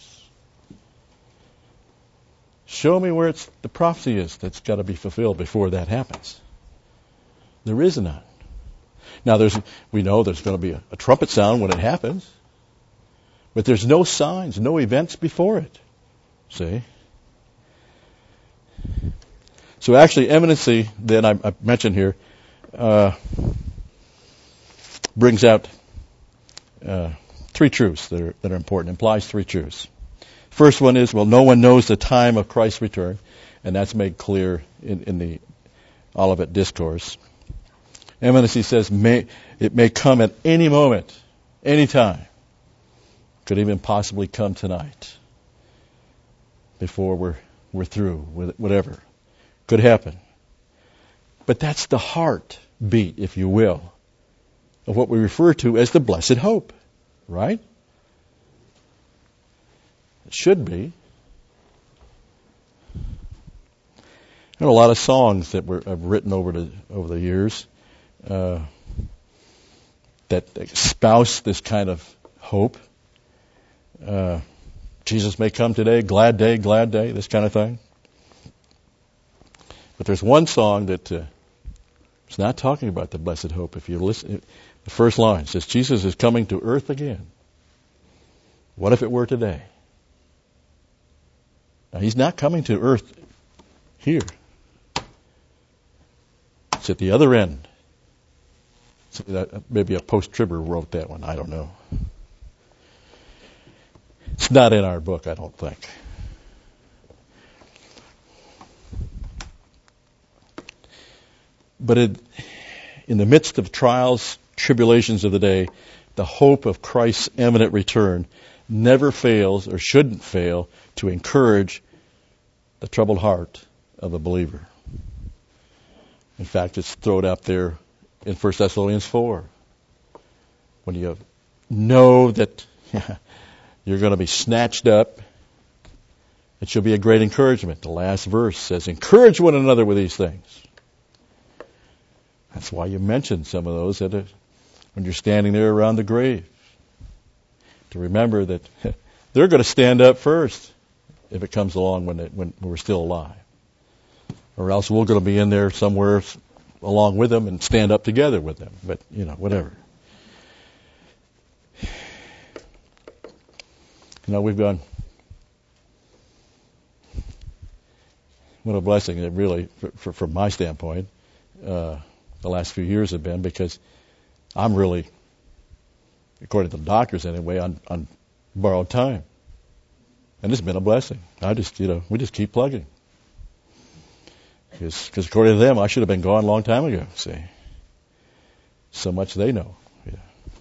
Show me where the prophecy is that's got to be fulfilled before that happens. There is none. Now, we know there's going to be a trumpet sound when it happens, but there's no signs, no events before it. See? So actually, imminency, that I mentioned here, brings out three truths that are important, implies three truths. First one is, no one knows the time of Christ's return, and that's made clear in the Olivet Discourse. Imminency says it may come at any moment, any time. Could even possibly come tonight, before we're through with it, whatever. Could happen. But that's the heartbeat, if you will, of what we refer to as the blessed hope, right? It should be. There are a lot of songs that I've written over the years that espouse this kind of hope. Jesus may come today, glad day, this kind of thing. But there's one song that is not talking about the blessed hope. If you listen, the first line says, Jesus is coming to earth again. What if it were today? Now, he's not coming to earth here. It's at the other end. Maybe a post-tribber wrote that one. I don't know. It's not in our book, I don't think. But in the midst of trials, tribulations of the day, the hope of Christ's imminent return never fails or shouldn't fail to encourage the troubled heart of a believer. In fact, it's thrown up there in 1 Thessalonians 4. When you know that you're going to be snatched up, it shall be a great encouragement. The last verse says, encourage one another with these things. That's why you mentioned some of those when you're standing there around the grave. To remember that they're going to stand up first if it comes along when we're still alive. Or else we're going to be in there somewhere along with them and stand up together with them. But, whatever. We've gone, what a blessing it really, from my standpoint, the last few years have been, because I'm really, according to the doctors anyway, on borrowed time. And it's been a blessing. We just keep plugging. Because according to them, I should have been gone a long time ago, see. So much they know. Yeah.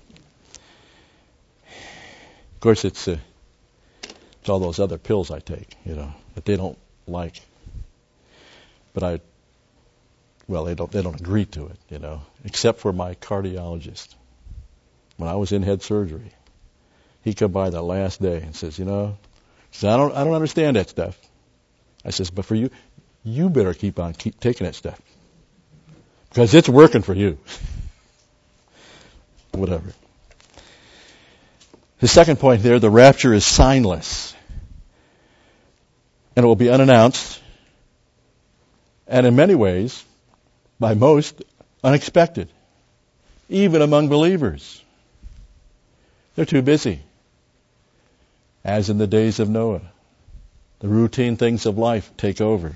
Of course, it's all those other pills I take, that they don't like. But they don't agree to it, except for my cardiologist. When I was in head surgery, he come by the last day and says, I don't understand that stuff. I says, but for you better keep taking that stuff, because it's working for you. Whatever. The second point there, the rapture is signless. And it will be unannounced, and in many ways, by most, unexpected, even among believers. They're too busy. As in the days of Noah, the routine things of life take over.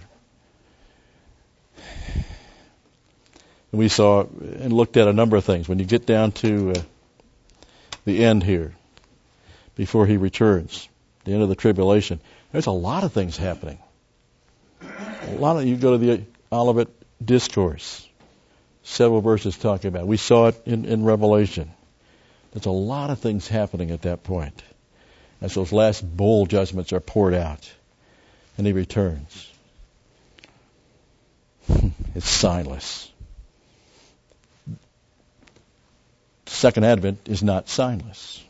And we saw and looked at a number of things. When you get down to the end here, before he returns, the end of the tribulation, there's a lot of things happening. You go to the Olivet Discourse, several verses talking about it. We saw it in Revelation. There's a lot of things happening at that point, as those last bowl judgments are poured out, and he returns. It's signless. Second Advent is not signless.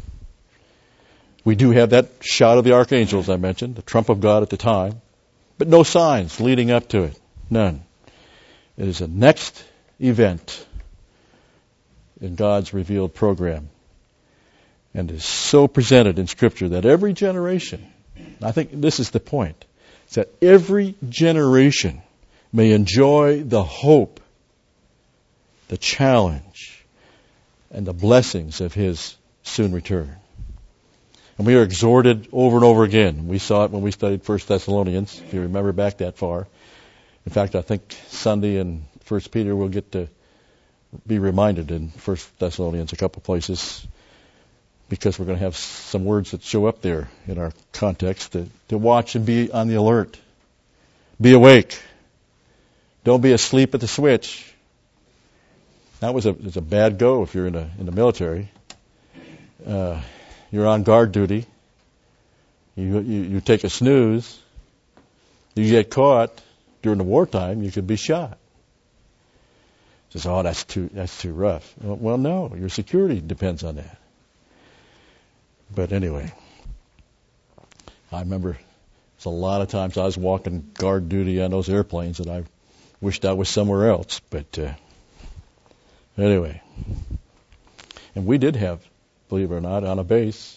We do have that shout of the archangels I mentioned, the trump of God at the time, but no signs leading up to it. None. It is a next event in God's revealed program, and is so presented in Scripture that every generation, I think this is the point, is that every generation may enjoy the hope, the challenge, and the blessings of His soon return. And we are exhorted over and over again. We saw it when we studied 1 Thessalonians, if you remember back that far. In fact, I think Sunday in 1 Peter we'll get to be reminded in 1 Thessalonians a couple places, because we're going to have some words that show up there in our context to watch and be on the alert. Be awake. Don't be asleep at the switch. That was a bad go if you're in the military. You're on guard duty. You take a snooze. You get caught during the wartime. You could be shot. Says, oh, that's too rough. Well, no, your security depends on that. But anyway, I remember a lot of times I was walking guard duty on those airplanes that I wished I was somewhere else. But anyway, and we did have, believe it or not, on a base,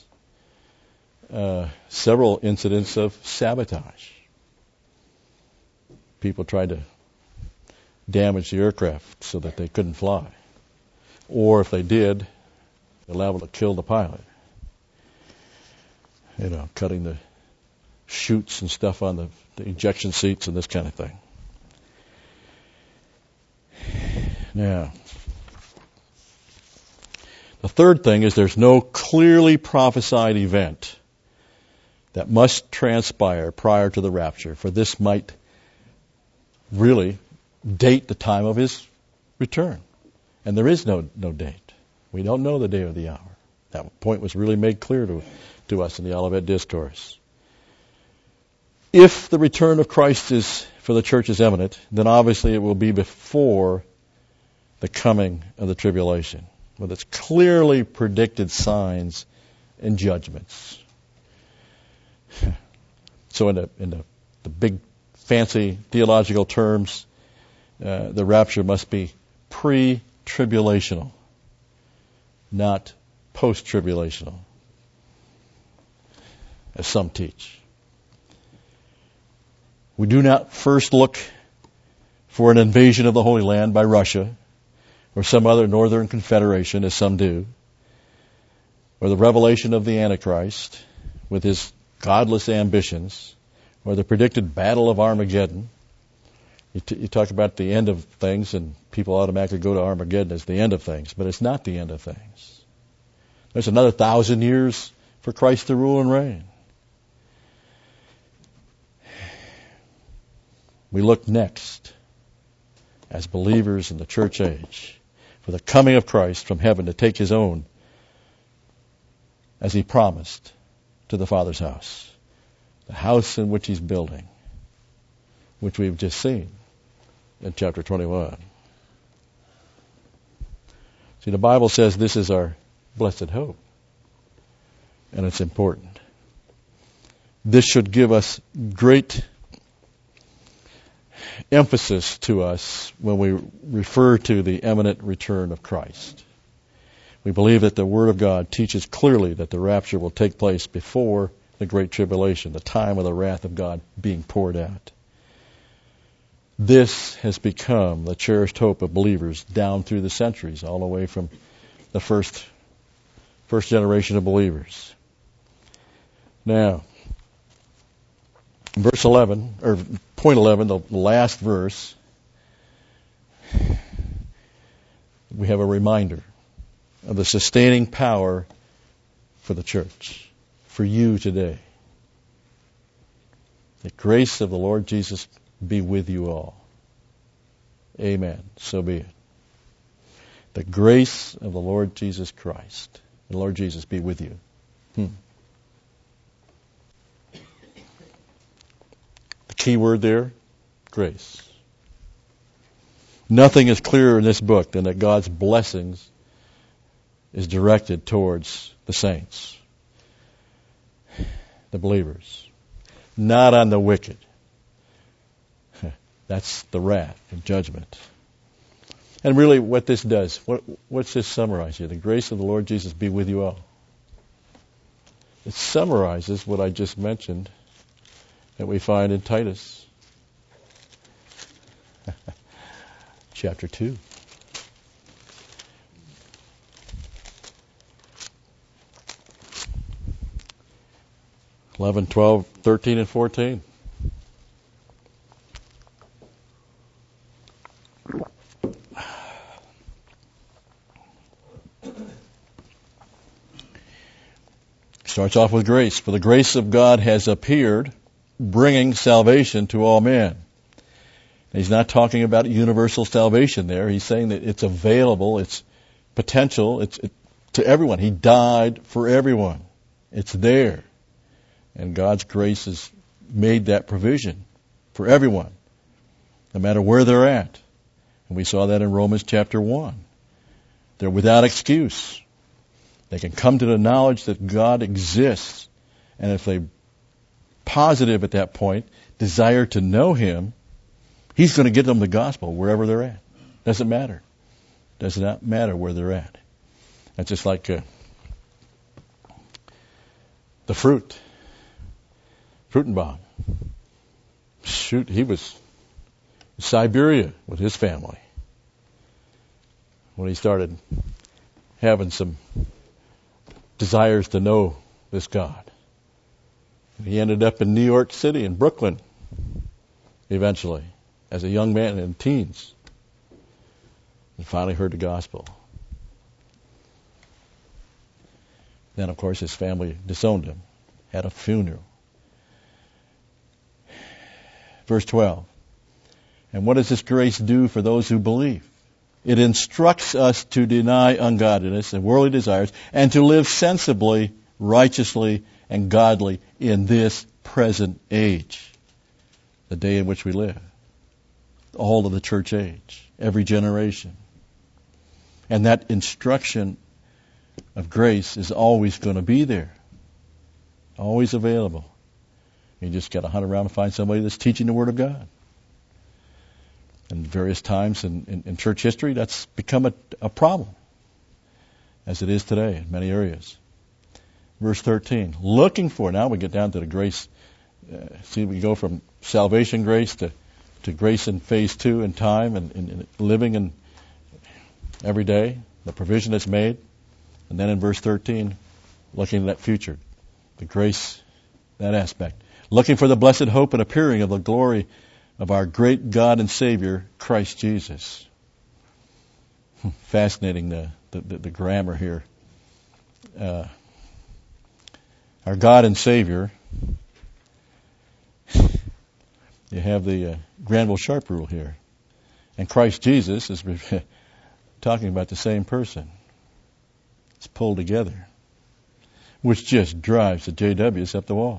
several incidents of sabotage. People tried to damage the aircraft so that they couldn't fly. Or if they did, they're liable to kill the pilot. Cutting the chutes and stuff on the ejection seats and this kind of thing. Now, the third thing is there's no clearly prophesied event that must transpire prior to the rapture, for this might really date the time of His return. And there is no date. We don't know the day or the hour. That point was really made clear to us in the Olivet Discourse. If the return of Christ is for the church is imminent, then obviously it will be before the coming of the tribulation, with its clearly predicted signs and judgments. So in the big fancy theological terms, the rapture must be pre-tribulational, not post-tribulational, as some teach. We do not first look for an invasion of the Holy Land by Russia or some other northern confederation, as some do, or the revelation of the Antichrist with his godless ambitions, or the predicted battle of Armageddon. You talk about the end of things, and people automatically go to Armageddon as the end of things, but it's not the end of things. There's another 1,000 years for Christ to rule and reign. We look next, as believers in the church age, for the coming of Christ from heaven to take his own, as he promised, to the Father's house, the house in which he's building, which we've just seen in chapter 21. See, the Bible says this is our blessed hope, and it's important. This should give us great emphasis to us when we refer to the imminent return of Christ. We believe that the Word of God teaches clearly that the rapture will take place before the Great Tribulation, the time of the wrath of God being poured out. This has become the cherished hope of believers down through the centuries, all the way from the first generation of believers. Now, verse 11, or point 11, the last verse, we have a reminder of the sustaining power for the church, for you today. The grace of the Lord Jesus be with you all. Amen. So be it. The grace of the Lord Jesus Christ, the Lord Jesus be with you. The key word there, grace. Nothing is clearer in this book than that God's blessings is directed towards the saints, the believers, not on the wicked. That's the wrath and judgment. And really what this does, what's this summarize here? The grace of the Lord Jesus be with you all. It summarizes what I just mentioned that we find in Titus chapter 2. (11, 12, 13, and 14). Starts off with grace. For the grace of God has appeared, bringing salvation to all men. And he's not talking about universal salvation there. He's saying that it's available, it's potential, it's to everyone. He died for everyone. It's there. And God's grace has made that provision for everyone, no matter where they're at. And we saw that in Romans chapter 1. They're without excuse. They can come to the knowledge that God exists. And if they positive at that point desire to know him, he's going to give them the gospel wherever they're at. Doesn't matter. Does not matter where they're at. That's just like the Fruchtenbaum. Shoot, he was in Siberia with his family when he started having some desires to know this God. He ended up in New York City and Brooklyn eventually as a young man in teens, and finally heard the gospel. Then, of course, his family disowned him, had a funeral. Verse 12. And what does this grace do for those who believe? It instructs us to deny ungodliness and worldly desires and to live sensibly, righteously, and godly in this present age. the day in which we live. All of the church age, every generation. And that instruction of grace is always going to be there. Always available. You just got to hunt around and find somebody that's teaching the Word of God. And various times in church history, that's become a problem, as it is today in many areas. Verse 13, looking for, now we get down to the grace. See, we go from salvation grace to grace in phase 2 in time and living in every day, the provision that's made. And then in verse 13, looking at that future, the grace, that aspect. Looking for the blessed hope and appearing of the glory of our great God and Savior, Christ Jesus. Fascinating the grammar here. Our God and Savior, you have the Granville Sharp rule here. And Christ Jesus is talking about the same person. It's pulled together, which just drives the JWs up the wall.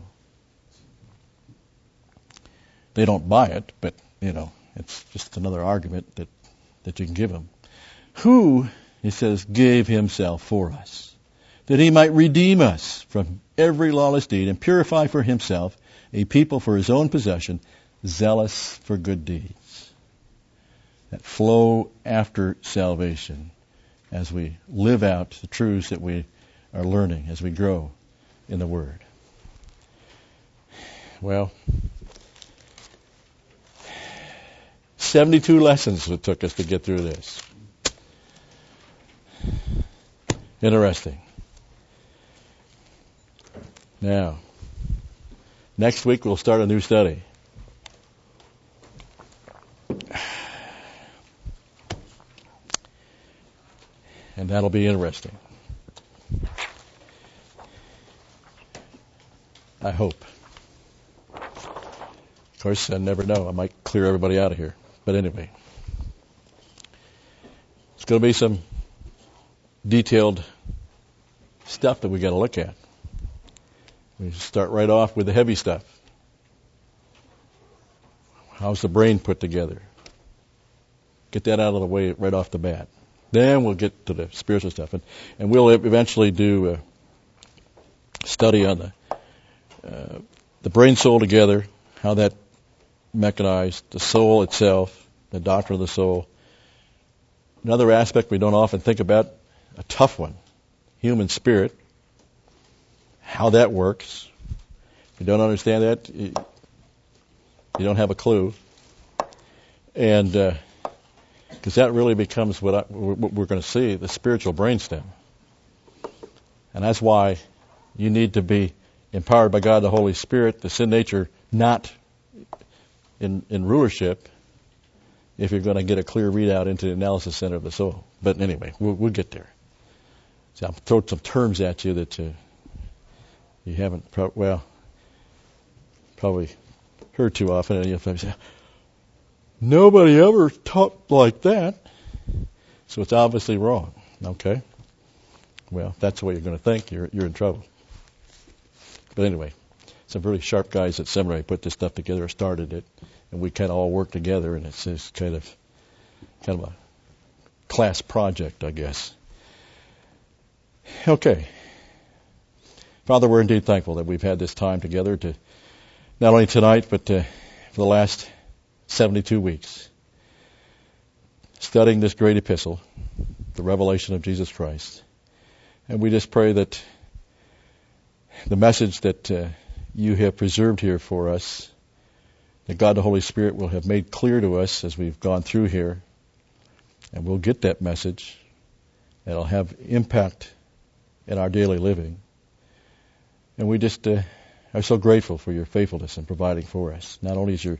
They don't buy it, but, it's just another argument that you can give them. Who, he says, gave himself for us, that he might redeem us from every lawless deed and purify for himself a people for his own possession, zealous for good deeds. That flow after salvation as we live out the truths that we are learning as we grow in the Word. Well, 72 lessons it took us to get through this. Interesting. Now, next week we'll start a new study. And that'll be interesting. I hope. Of course, I never know. I might clear everybody out of here. But anyway, it's going to be some detailed stuff that we got to look at. We start right off with the heavy stuff. How's the brain put together? Get that out of the way right off the bat. Then we'll get to the spiritual stuff, and we'll eventually do a study on the brain soul together, how that mechanized, the soul itself, the doctrine of the soul. Another aspect we don't often think about, a tough one, human spirit, how that works. If you don't understand that, you don't have a clue. And because that really becomes what we're going to see, the spiritual brainstem. And that's why you need to be empowered by God the Holy Spirit, the sin nature not in rulership, if you're going to get a clear readout into the analysis center of the soul. But anyway, we'll get there. So I'll throw some terms at you that you haven't probably heard too often, and you'll say, nobody ever taught like that. So it's obviously wrong. Okay? Well, that's the way you're going to think. You're in trouble. But anyway, some really sharp guys at seminary put this stuff together, started it, and we kind of all work together, and it's just kind of a class project, I guess. Okay. Father, we're indeed thankful that we've had this time together to not only tonight, but for the last 72 weeks, studying this great epistle, the revelation of Jesus Christ. And we just pray that the message that you have preserved here for us, that God the Holy Spirit will have made clear to us as we've gone through here, and we'll get that message. That'll have impact in our daily living. And we just are so grateful for your faithfulness in providing for us. Not only is your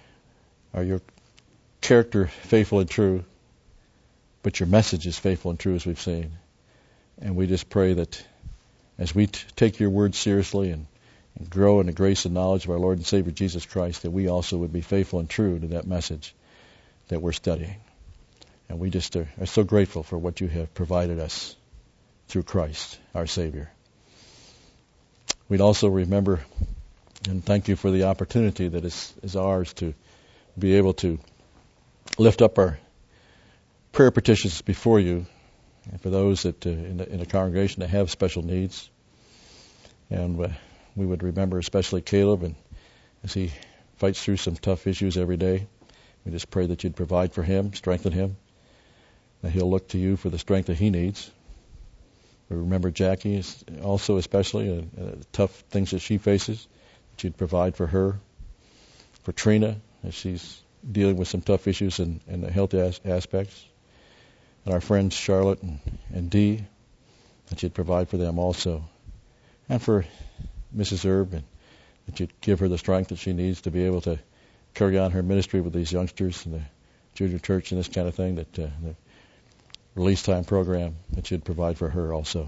character faithful and true, but your message is faithful and true, as we've seen. And we just pray that as we take your word seriously and grow in the grace and knowledge of our Lord and Savior Jesus Christ, that we also would be faithful and true to that message that we're studying. And we just are so grateful for what you have provided us through Christ, our Savior. We'd also remember And thank you for the opportunity that is ours to be able to lift up our prayer petitions before you, and for those that in the congregation that have special needs. And we would remember especially Caleb, and as he fights through some tough issues every day, we just pray that you'd provide for him, strengthen him, that he'll look to you for the strength that he needs. We remember Jackie also, especially tough things that she faces, that you'd provide for her. For Trina, as she's dealing with some tough issues in the health aspects. And our friends Charlotte and Dee, that you'd provide for them also. And for Mrs. Erb, and that you'd give her the strength that she needs to be able to carry on her ministry with these youngsters in the junior church and this kind of thing, that the release time program, that you'd provide for her also.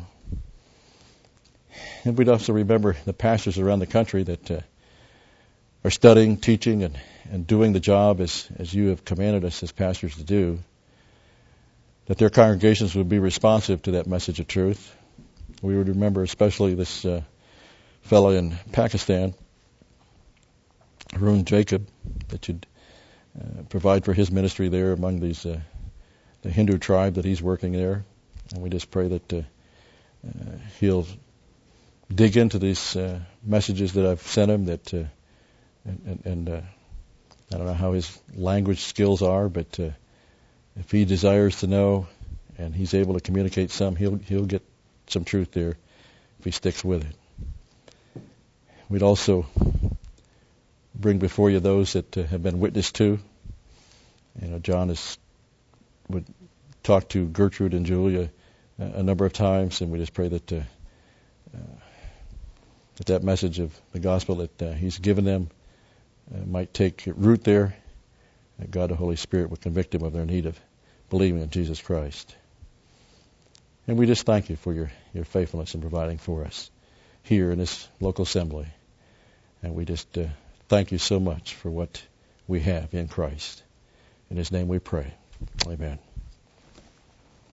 And we'd also remember the pastors around the country that are studying, teaching, and doing the job as you have commanded us as pastors to do, that their congregations would be responsive to that message of truth. We would remember especially this fellow in Pakistan, Harun Jacob, that you'd provide for his ministry there among these the Hindu tribe that he's working there. And we just pray that he'll dig into these messages that I've sent him, that and I don't know how his language skills are, but if he desires to know and he's able to communicate some, he'll get some truth there if he sticks with it. We'd also bring before you those that have been witnessed to. You know, John would talk to Gertrude and Julia a number of times, and we just pray that that message of the gospel that he's given them might take root there, that God the Holy Spirit would convict them of their need of believing in Jesus Christ. And we just thank you for your faithfulness in providing for us here in this local assembly. And we just thank you so much for what we have in Christ. In his name we pray. Amen.